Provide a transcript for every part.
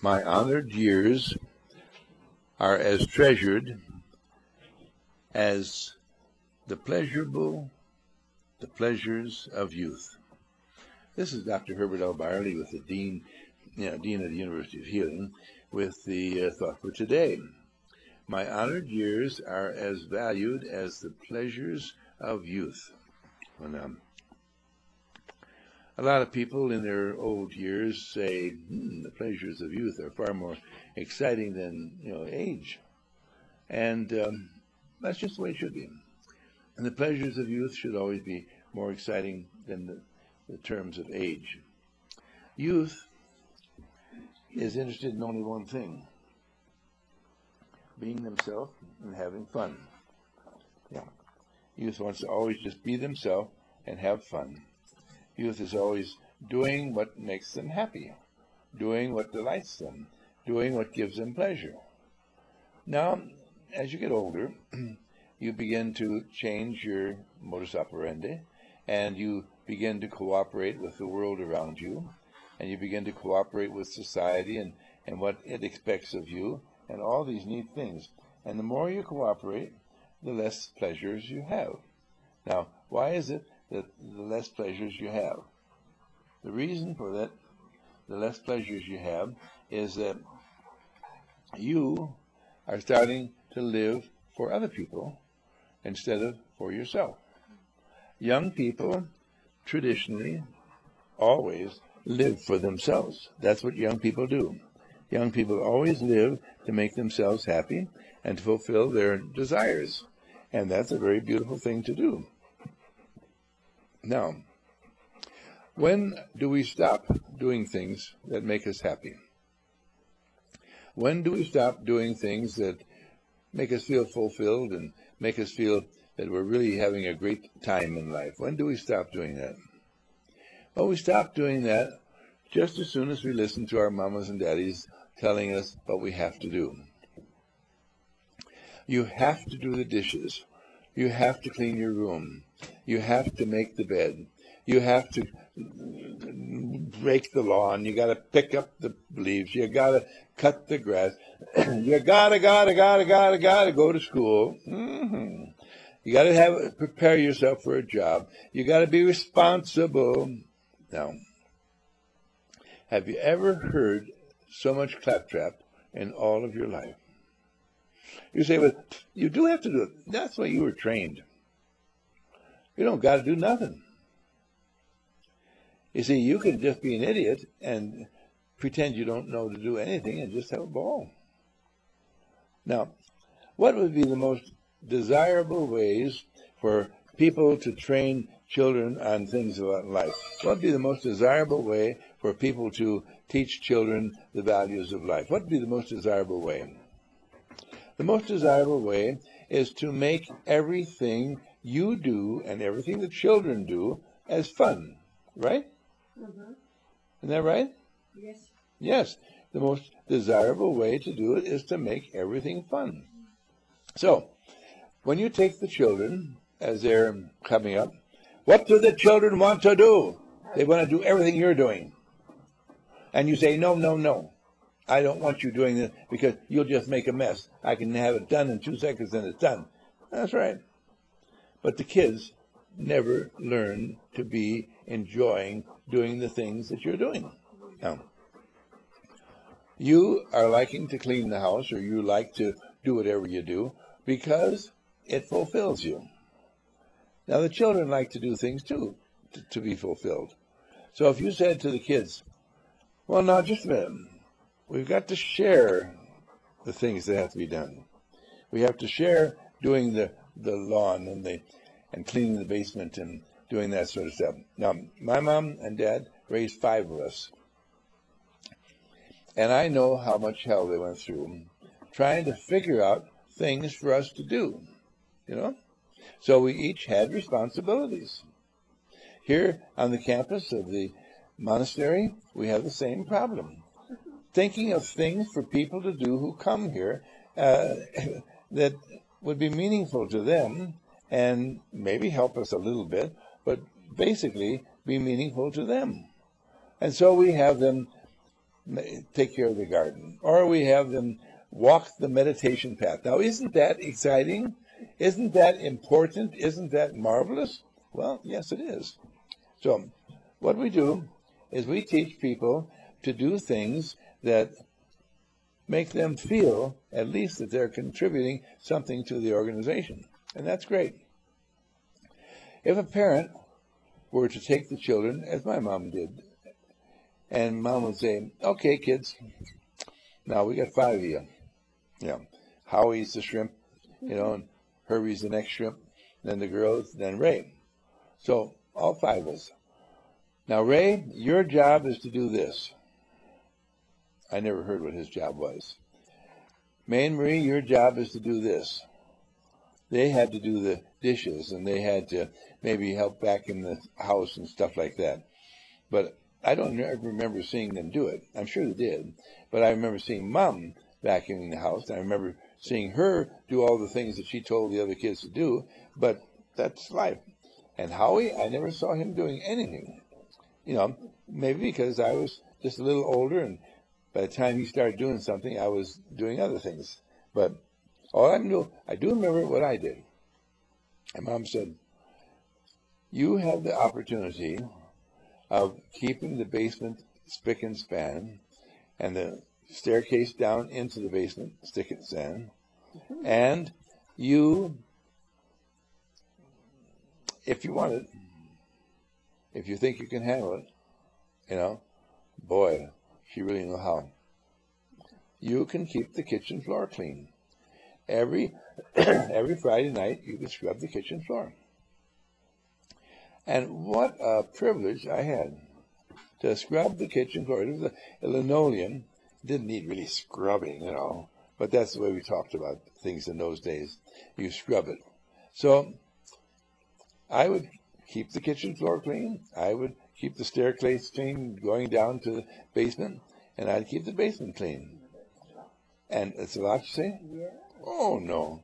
My honored years are as treasured as the pleasures of youth. This is Dr. Herbert L. Byerly with the Dean of the University of Healing with the thought for today. My honored years are as valued as the pleasures of youth. When, a lot of people in their old years say the pleasures of youth are far more exciting than age, and that's just the way it should be. And the pleasures of youth should always be more exciting than the terms of age. Youth is interested in only one thing: being themselves and having fun. Yeah. Youth wants to always just be themselves and have fun. Youth is always doing what makes them happy, doing what delights them, doing what gives them pleasure. Now, as you get older, you begin to change your modus operandi, and you begin to cooperate with the world around you, and you begin to cooperate with society and what it expects of you, and all these neat things. And the more you cooperate, the less pleasures you have. Now, why is it that the less pleasures you have? The reason for that, the less pleasures you have, is that you are starting to live for other people instead of for yourself. Young people traditionally always live for themselves. That's what young people do. Young people always live to make themselves happy and to fulfill their desires. And that's a very beautiful thing to do. Now, when do we stop doing things that make us happy? When do we stop doing things that make us feel fulfilled and make us feel that we're really having a great time in life? When do we stop doing that? Well, we stop doing that just as soon as we listen to our mamas and daddies telling us what we have to do. You have to do the dishes. You have to clean your room. You have to make the bed. You have to rake the lawn. You got to pick up the leaves. You got to cut the grass. You gotta go to school. You got to prepare yourself for a job. You got to be responsible. Now, have you ever heard so much claptrap in all of your life? You say, well, you do have to do it. That's why you were trained. You don't got to do nothing. You see, you can just be an idiot and pretend you don't know to do anything and just have a ball. Now, what would be the most desirable ways for people to train children on things about life? What would be the most desirable way for people to teach children the values of life? What would be the most desirable way? The most desirable way is to make everything you do and everything the children do as fun, right? Mm-hmm. Isn't that right? Yes. Yes. The most desirable way to do it is to make everything fun. So, when you take the children as they're coming up, what do the children want to do? They want to do everything you're doing. And you say, no. I don't want you doing this because you'll just make a mess. I can have it done in 2 seconds and it's done. That's right. But the kids never learn to be enjoying doing the things that you're doing. Now, you are liking to clean the house, or you like to do whatever you do because it fulfills you. Now, the children like to do things too, to be fulfilled. So if you said to the kids, well, now, just a minute. We've got to share the things that have to be done. We have to share doing the lawn and cleaning the basement and doing that sort of stuff. Now, my mom and dad raised 5 of us. And I know how much hell they went through trying to figure out things for us to do, So we each had responsibilities. Here on the campus of the monastery, we have the same problem. Thinking of things for people to do who come here that would be meaningful to them and maybe help us a little bit, but basically be meaningful to them. And so we have them take care of the garden, or we have them walk the meditation path. Now, isn't that exciting? Isn't that important? Isn't that marvelous? Well, yes, it is. So, what we do is we teach people to do things that make them feel at least that they're contributing something to the organization. And that's great. If a parent were to take the children, as my mom did, and mom would say, okay, kids, now we got 5 of you. Howie's the shrimp, and Herbie's the next shrimp, then the girls, then Ray. So all 5 of us. Now, Ray, your job is to do this. I never heard what his job was. May and Marie, your job is to do this. They had to do the dishes, and they had to maybe help back in the house and stuff like that. But I don't ever remember seeing them do it. I'm sure they did. But I remember seeing Mom vacuuming the house. I remember seeing her do all the things that she told the other kids to do. But that's life. And Howie, I never saw him doing anything. Maybe because I was just a little older, and by the time he started doing something, I was doing other things. But all I do remember what I did. And Mom said, you have the opportunity of keeping the basement spick and span, and the staircase down into the basement spick and span, and you, if you want it, if you think you can handle it, boy, she really knew how. You can keep the kitchen floor clean. Every Friday night, you can scrub the kitchen floor. And what a privilege I had to scrub the kitchen floor. It was a linoleum. It didn't need really scrubbing, but that's the way we talked about things in those days. You scrub it. So I would keep the kitchen floor clean. I would keep the staircase clean going down to the basement, and I'd keep the basement clean. And it's a lot to say? Yeah. Oh, no.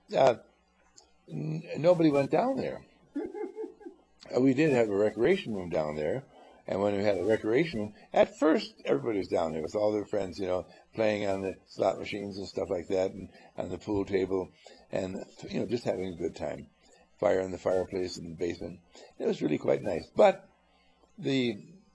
Nobody went down there. We did have a recreation room down there, and when we had a recreation room, at first everybody was down there with all their friends, playing on the slot machines and stuff like that, and on the pool table, and just having a good time. Fire in the fireplace in the basement. It was really quite nice. But the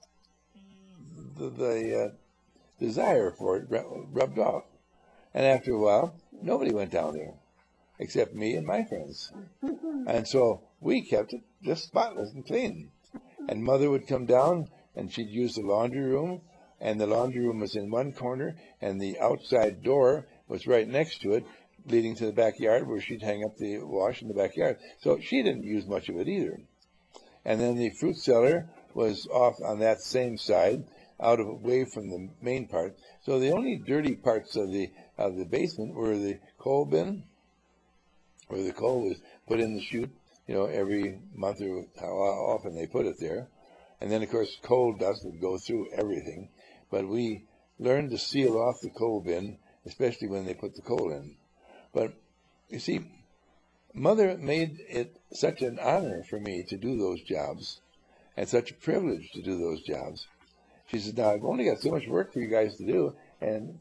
desire for it rubbed off, and after a while, nobody went down there except me and my friends, and so we kept it just spotless and clean. And Mother would come down, and she'd use the laundry room, and the laundry room was in one corner, and the outside door was right next to it, leading to the backyard where she'd hang up the wash in the backyard. So she didn't use much of it either. And then the fruit cellar was off on that same side, away from the main part. So the only dirty parts of the basement were the coal bin, where the coal was put in the chute, every month or how often they put it there. And then, of course, coal dust would go through everything. But we learned to seal off the coal bin, especially when they put the coal in. But, you see, Mother made it such an honor for me to do those jobs, and such a privilege to do those jobs. She said, now, I've only got so much work for you guys to do, and,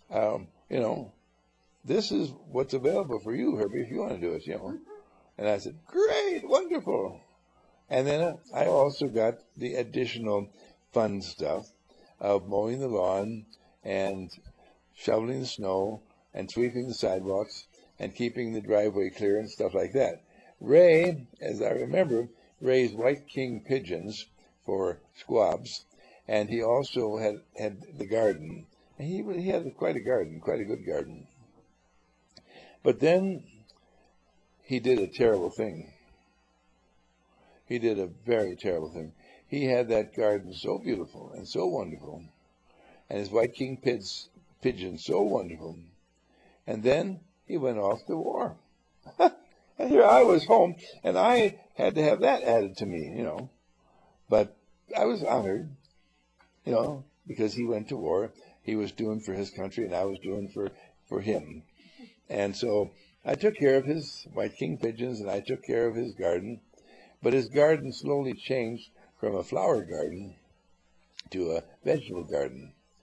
this is what's available for you, Herbie, if you want to do it, And I said, great, wonderful. And then I also got the additional fun stuff of mowing the lawn and shoveling the snow and sweeping the sidewalks and keeping the driveway clear and stuff like that. Ray, as I remember, raised white king pigeons for squabs, and he also had the garden. And he had quite a garden, quite a good garden. But then he did a terrible thing. He did a very terrible thing. He had that garden so beautiful and so wonderful, and his white king pigeon so wonderful. And then he went off to war. And here I was home, and I had to have that added to me, But I was honored, because he went to war. He was doing for his country, and I was doing for him. And so I took care of his white king pigeons, and I took care of his garden. But his garden slowly changed from a flower garden to a vegetable garden.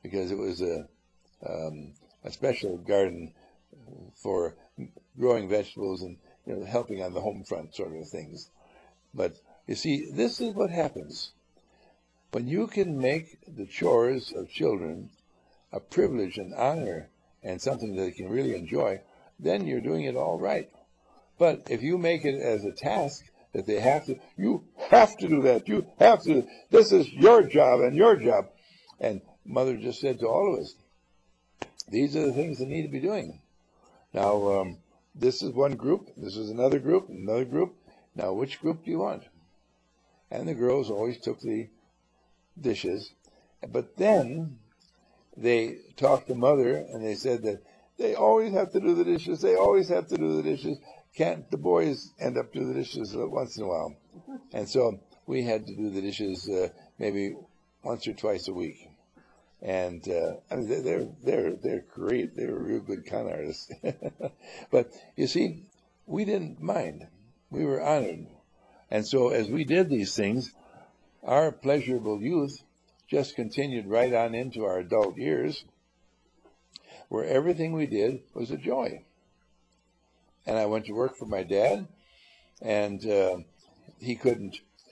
because it was a special garden for growing vegetables and helping on the home front sort of things. But you see, this is what happens. When you can make the chores of children a privilege and honor and something that they can really enjoy, then you're doing it all right. But if you make it as a task that they have to, you have to do that, you have to, this is your job and your job. And Mother just said to all of us, these are the things they need to be doing. Now, this is one group, this is another group, another group. Now, which group do you want? And the girls always took the dishes. But then they talked to Mother, and they said that they always have to do the dishes, they always have to do the dishes. Can't the boys end up doing the dishes once in a while? And so we had to do the dishes maybe once or twice a week. And I mean, they're great. They were real good con artists. But you see, we didn't mind. We were honored. And so as we did these things, our pleasurable youth just continued right on into our adult years, where everything we did was a joy. And I went to work for my dad, and he couldn't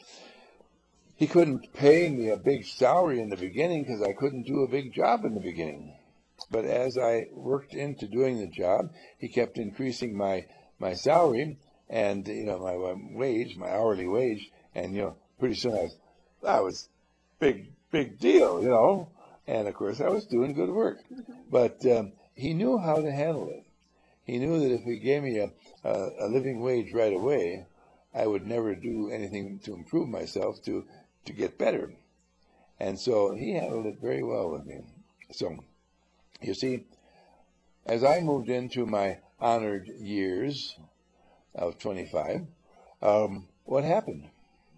pay me a big salary in the beginning because I couldn't do a big job in the beginning. But as I worked into doing the job, he kept increasing my salary and my wage, my hourly wage, and pretty soon I was big deal, and of course I was doing good work. But he knew how to handle it. He knew that if he gave me a living wage right away, I would never do anything to improve myself to get better. And so he handled it very well with me. So, you see, as I moved into my honored years of 25, what happened?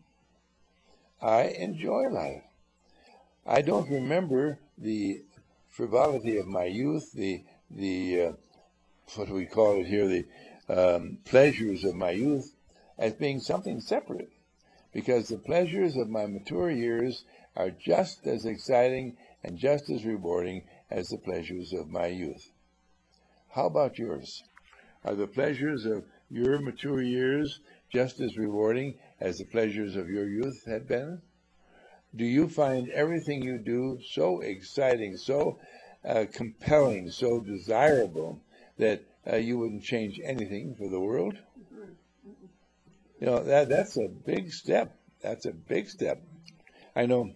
I enjoy life. I don't remember the frivolity of my youth, the what do we call it here, the pleasures of my youth, as being something separate, because the pleasures of my mature years are just as exciting and just as rewarding as the pleasures of my youth. How about yours? Are the pleasures of your mature years just as rewarding as the pleasures of your youth had been? Do you find everything you do so exciting, so compelling, so desirable that you wouldn't change anything for the world? That's a big step. That's a big step. I know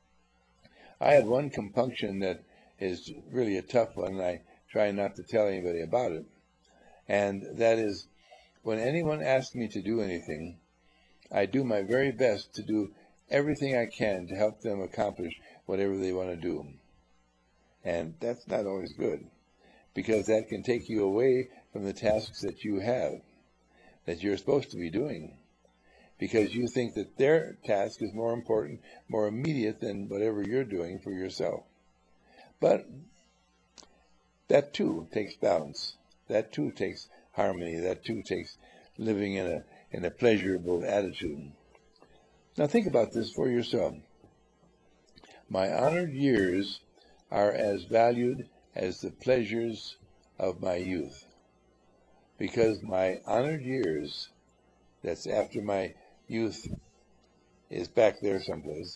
I had one compunction that is really a tough one, and I try not to tell anybody about it. And that is, when anyone asks me to do anything, I do my very best to do everything I can to help them accomplish whatever they want to do. And that's not always good, because that can take you away from the tasks that you have, that you're supposed to be doing, because you think that their task is more important, more immediate than whatever you're doing for yourself. But that too takes balance. That too takes harmony. That too takes living in a pleasurable attitude. Now think about this for yourself. My honored years are as valued as the pleasures of my youth, because my honored years, that's after my youth is back there someplace,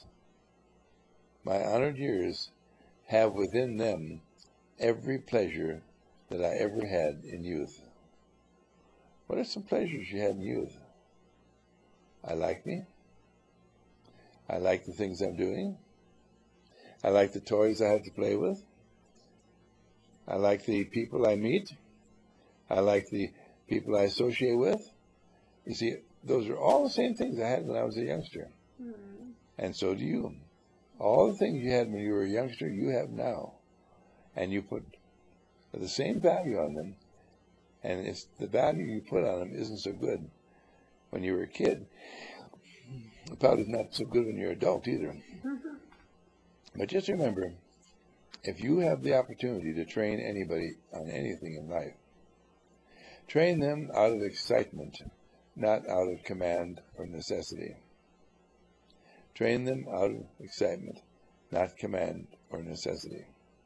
my honored years have within them every pleasure that I ever had in youth. What are some pleasures you had in youth? I like me. I like the things I'm doing. I like the toys I have to play with. I like the people I meet. I like the people I associate with. You see, those are all the same things I had when I was a youngster. Mm-hmm. And so do you. All the things you had when you were a youngster, you have now. And you put the same value on them. And if the value you put on them isn't so good when you were a kid, it probably is not so good when you're an adult either. Mm-hmm. But just remember, if you have the opportunity to train anybody on anything in life, train them out of excitement, not out of command or necessity. Train them out of excitement, not command or necessity.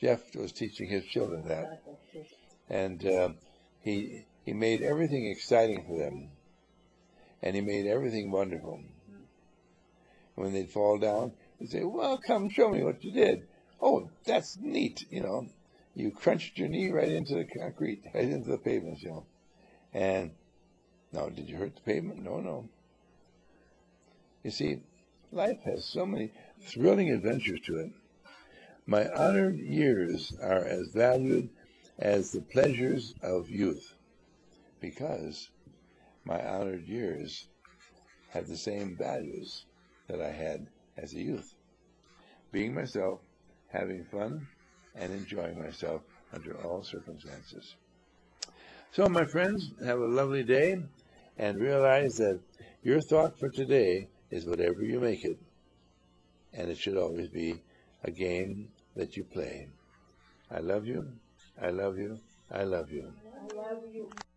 Jeff was teaching his children that, and he made everything exciting for them, and he made everything wonderful. When they'd fall down, he'd say, "Well, come show me what you did." "Oh, that's neat, You crunched your knee right into the concrete, right into the pavement, And now, did you hurt the pavement? No, no. You see, life has so many thrilling adventures to it. My honored years are as valued as the pleasures of youth, because my honored years have the same values that I had as a youth. Being myself, having fun, and enjoying myself under all circumstances. So, my friends, have a lovely day, and realize that your thought for today is whatever you make it, and it should always be a game that you play. I love you. I love you. I love you. I love you.